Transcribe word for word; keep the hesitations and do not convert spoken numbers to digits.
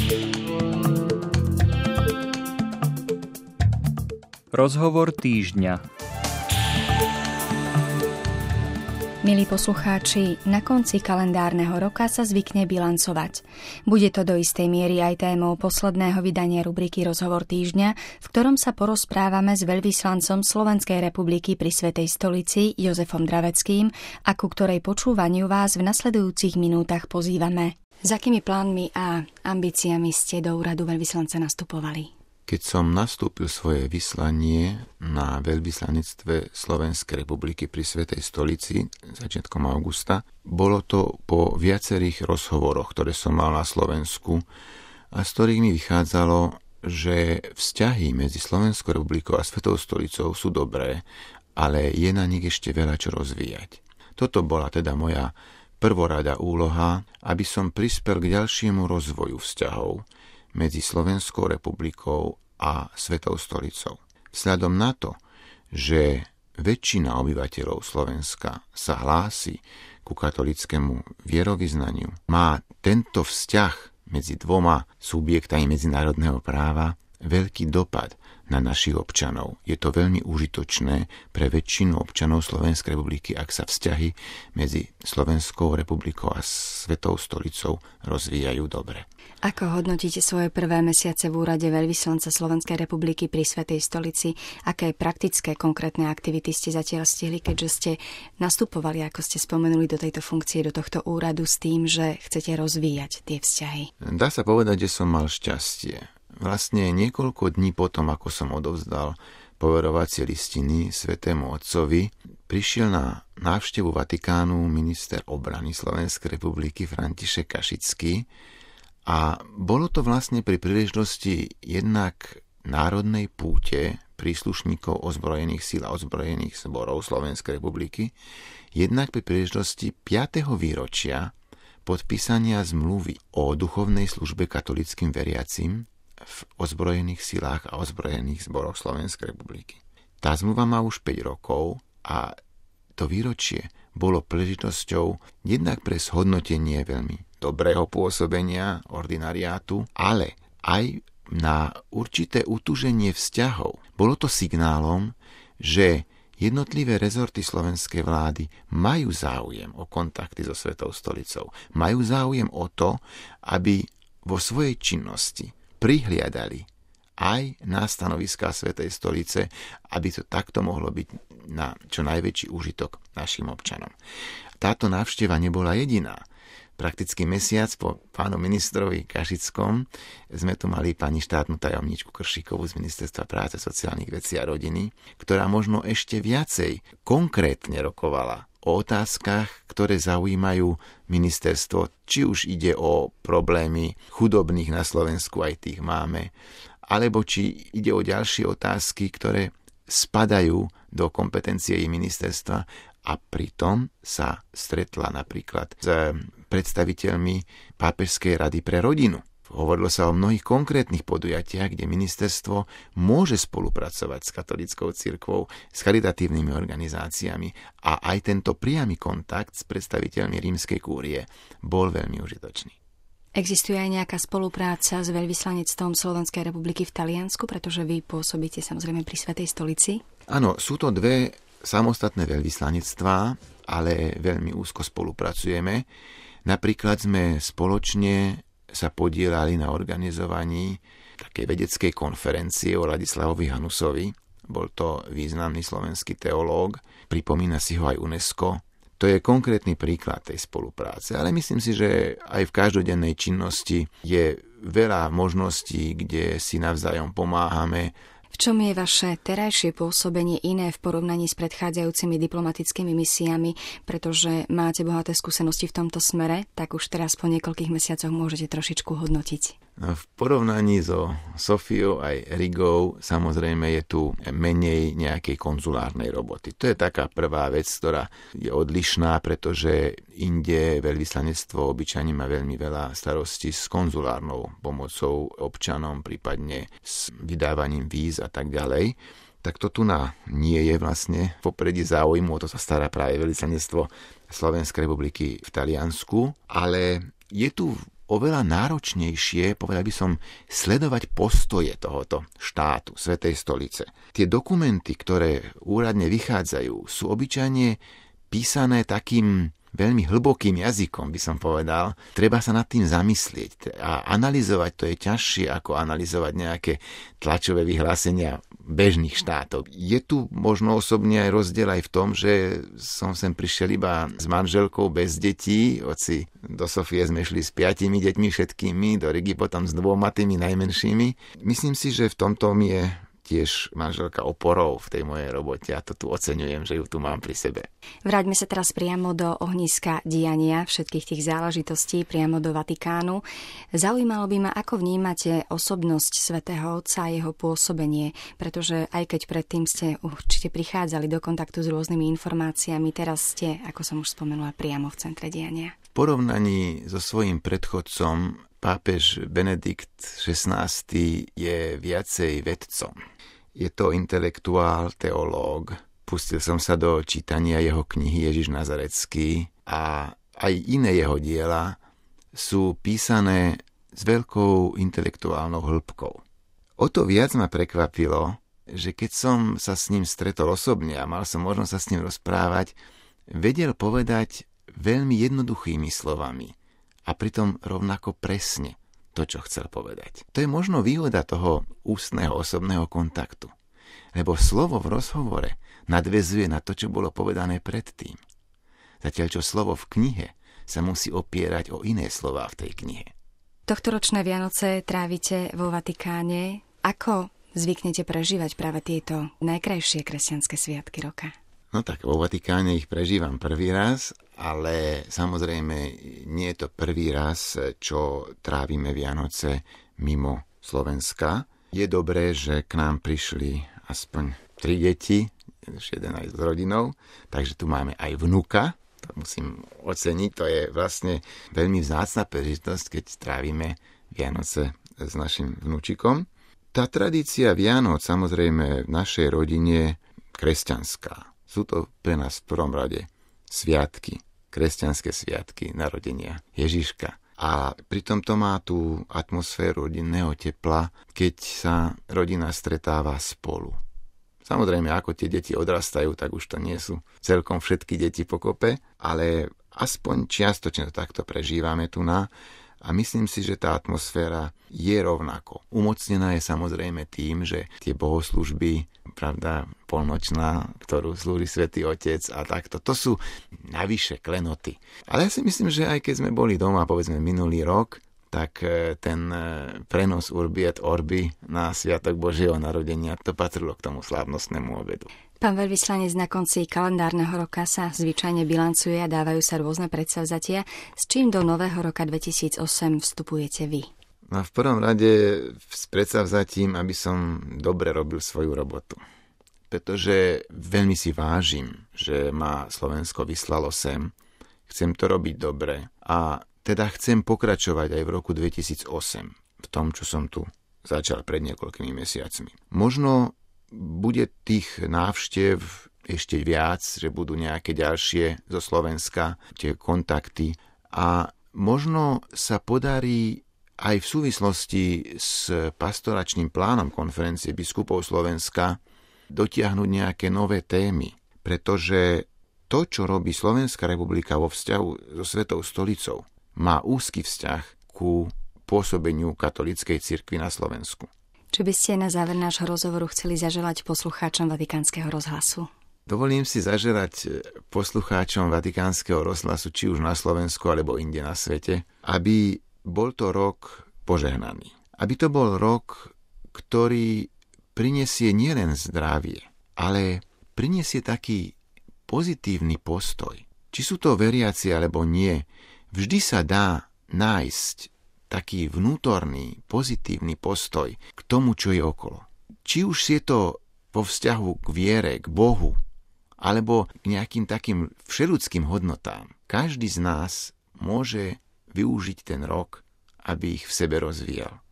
Rozhovor týždňa. Milí poslucháči, na konci kalendárneho roka sa zvykne bilancovať. Bude to do istej miery aj témou posledného vydania rubriky Rozhovor týždňa, v ktorom sa porozprávame s veľvyslancom Slovenskej republiky pri Svätej stolici Jozefom Draveckým, a ku ktorej počúvaniu vás v nasledujúcich minútach pozývame. S akými plánmi a ambíciami ste do úradu veľvyslanca nastupovali? Keď som nastúpil svoje vyslanie na veľvyslanectve Slovenskej republiky pri Svätej stolici začiatkom augusta, bolo to po viacerých rozhovoroch, ktoré som mal na Slovensku a z ktorých mi vychádzalo, že vzťahy medzi Slovenskou republikou a Svätou stolicou sú dobré, ale je na nich ešte veľa čo rozvíjať. Toto bola teda moja prvorada úloha, aby som prispel k ďalšiemu rozvoju vzťahov medzi Slovenskou republikou a Svätou stolicou. Vzhľadom na to, že väčšina obyvateľov Slovenska sa hlási ku katolickému vierovyznaniu, má tento vzťah medzi dvoma subjektami medzinárodného práva veľký dopad na našich občanov. Je to veľmi užitočné pre väčšinu občanov Slovenskej republiky, ak sa vzťahy medzi Slovenskou republikou a Svätou stolicou rozvíjajú dobre. Ako hodnotíte svoje prvé mesiace v úrade veľvyslanca Slovenskej republiky pri Svätej stolici? Aké praktické, konkrétne aktivity ste zatiaľ stihli, keďže ste nastupovali, ako ste spomenuli, do tejto funkcie, do tohto úradu s tým, že chcete rozvíjať tie vzťahy? Dá sa povedať, že som mal šťastie. Vlastne niekoľko dní potom, ako som odovzdal poverovacie listiny Svätému Otcovi, prišiel na návštevu Vatikánu minister obrany Slovenskej republiky František Kašický a bolo to vlastne pri príležitosti jednak národnej púte príslušníkov ozbrojených síl a ozbrojených zborov Slovenskej republiky, jednak pri príležitosti piateho výročia podpísania zmluvy o duchovnej službe katolíckym veriacim v ozbrojených silách a ozbrojených zboroch Slovenskej republiky. Tá zmluva má už päť rokov a to výročie bolo príležitosťou jednak pre zhodnotenie veľmi dobrého pôsobenia ordinariátu, ale aj na určité utuženie vzťahov. Bolo to signálom, že jednotlivé rezorty slovenskej vlády majú záujem o kontakty so Svätou stolicou. Majú záujem o to, aby vo svojej činnosti prihliadali aj na stanoviská Svätej stolice, aby to takto mohlo byť na čo najväčší úžitok našim občanom. Táto návšteva nebola jediná. Prakticky mesiac po pánu ministrovi Kašickom sme tu mali pani štátnu tajomníčku Kršikovú z Ministerstva práce, sociálnych vecí a rodiny, ktorá možno ešte viacej konkrétne rokovala o otázkach, ktoré zaujímajú ministerstvo, či už ide o problémy chudobných na Slovensku, aj tých máme, alebo či ide o ďalšie otázky, ktoré spadajú do kompetencie jej ministerstva, a pritom sa stretla napríklad s predstaviteľmi Pápežskej rady pre rodinu. Hovorilo sa o mnohých konkrétnych podujatiach, kde ministerstvo môže spolupracovať s katolíckou cirkvou, s charitatívnymi organizáciami, a aj tento priamy kontakt s predstaviteľmi rímskej kúrie bol veľmi užitočný. Existuje aj nejaká spolupráca s veľvyslanectvom Slovenskej republiky v Taliansku, pretože vy pôsobíte samozrejme pri Svätej stolici? Áno, sú to dve samostatné veľvyslanectvá, ale veľmi úzko spolupracujeme. Napríklad sme spoločne sa podieľali na organizovaní takej vedeckej konferencie o Ladislavovi Hanusovi. Bol to významný slovenský teológ, pripomína si ho aj UNESCO. To je konkrétny príklad tej spolupráce, ale myslím si, že aj v každodennej činnosti je veľa možností, kde si navzájom pomáhame. V čom je vaše terajšie pôsobenie iné v porovnaní s predchádzajúcimi diplomatickými misiami, pretože máte bohaté skúsenosti v tomto smere, tak už teraz po niekoľkých mesiacoch môžete trošičku hodnotiť? No, v porovnaní so Sofiou aj Rigou samozrejme je tu menej nejakej konzulárnej roboty. To je taká prvá vec, ktorá je odlišná, pretože inde veľvyslanectvo obyčajne má veľmi veľa starostí s konzulárnou pomocou občanom, prípadne s vydávaním víz a tak ďalej. Tak to tu na nie je vlastne v popredí záujmu, o to sa stará práve veľvyslanectvo Slovenskej republiky v Taliansku, ale je tu oveľa náročnejšie, povedal by som, sledovať postoje tohoto štátu, Svätej stolice. Tie dokumenty, ktoré úradne vychádzajú, sú obyčajne písané takým veľmi hlbokým jazykom, by som povedal. Treba sa nad tým zamyslieť a analyzovať to je ťažšie ako analyzovať nejaké tlačové vyhlásenia bežných štátov. Je tu možno osobne aj rozdiel aj v tom, že som sem prišiel iba s manželkou bez detí, hoci do Sofie sme šli s piatimi deťmi všetkými, do Rigy potom s dvoma tými najmenšími. Myslím si, že v tomto mi je tiež manželka oporou v tej mojej robote a to tu oceňujem, že ju tu mám pri sebe. Vráťme sa teraz priamo do ohniska diania všetkých tých záležitostí, priamo do Vatikánu. Zaujímalo by ma, ako vnímate osobnosť svätého Otca a jeho pôsobenie, pretože aj keď predtým ste určite prichádzali do kontaktu s rôznymi informáciami, teraz ste, ako som už spomenula, priamo v centre diania. V porovnaní so svojím predchodcom pápež Benedikt šestnásty je viacej vedcom. Je to intelektuál, teológ. Pustil som sa do čítania jeho knihy Ježiš Nazarecký a aj iné jeho diela sú písané s veľkou intelektuálnou hĺbkou. O to viac ma prekvapilo, že keď som sa s ním stretol osobne a mal som možnosť sa s ním rozprávať, vedel povedať veľmi jednoduchými slovami a pritom rovnako presne to, čo chcel povedať. To je možno výhoda toho ústneho osobného kontaktu. Lebo slovo v rozhovore nadväzuje na to, čo bolo povedané predtým. Zatiaľ, čo slovo v knihe sa musí opierať o iné slová v tej knihe. Tohtoročné Vianoce trávite vo Vatikáne. Ako zvyknete prežívať práve tieto najkrajšie kresťanské sviatky roka? No tak vo Vatikáne ich prežívam prvý raz, ale samozrejme nie je to prvý raz, čo trávime Vianoce mimo Slovenska. Je dobré, že k nám prišli aspoň tri deti, jeden aj s rodinou, takže tu máme aj vnuka, to musím oceniť, to je vlastne veľmi vzácna príležitosť, keď trávime Vianoce s našim vnúčikom. Tá tradícia Vianoc samozrejme v našej rodine kresťanská. Sú to pre nás v prvom rade sviatky, kresťanské sviatky narodenia Ježiška. A pritom to má tú atmosféru rodinného tepla, keď sa rodina stretáva spolu. Samozrejme, ako tie deti odrastajú, tak už to nie sú celkom všetky deti pokope, ale aspoň čiastočne to takto prežívame tu na. A myslím si, že tá atmosféra je rovnako. Umocnená je samozrejme tým, že tie bohoslúžby, pravda, polnočná, ktorú slúži Svätý Otec a takto, to sú navyše klenoty. Ale ja si myslím, že aj keď sme boli doma, povedzme minulý rok, tak ten prenos Urbi et Orbi na Sviatok Božieho narodenia, to patrilo k tomu slávnostnému obedu. Pán veľvyslanec, na konci kalendárneho roka sa zvyčajne bilancuje a dávajú sa rôzne predsavzatia. S čím do nového roka dvetisícosem vstupujete vy? No v prvom rade s predsavzatím, aby som dobre robil svoju robotu. Pretože veľmi si vážim, že ma Slovensko vyslalo sem. Chcem to robiť dobre a teda chcem pokračovať aj v roku dvetisícosem v tom, čo som tu začal pred niekoľkými mesiacmi. Možno bude tých návštev ešte viac, že budú nejaké ďalšie zo Slovenska, tie kontakty a možno sa podarí aj v súvislosti s pastoračným plánom konferencie biskupov Slovenska dotiahnuť nejaké nové témy, pretože to, čo robí Slovenská republika vo vzťahu so Svätou stolicou, má úzky vzťah ku pôsobeniu katolíckej cirkvi na Slovensku. Čo by ste na záver nášho rozhovoru chceli zaželať poslucháčom Vatikánskeho rozhlasu? Dovolím si zaželať poslucháčom Vatikánskeho rozhlasu, či už na Slovensku, alebo inde na svete, aby bol to rok požehnaný. Aby to bol rok, ktorý prinesie nielen zdravie, ale prinesie taký pozitívny postoj. Či sú to veriaci, alebo nie, vždy sa dá nájsť taký vnútorný, pozitívny postoj k tomu, čo je okolo. Či už je to vo vzťahu k viere, k Bohu, alebo k nejakým takým všeľudským hodnotám. Každý z nás môže využiť ten rok, aby ich v sebe rozvíjal.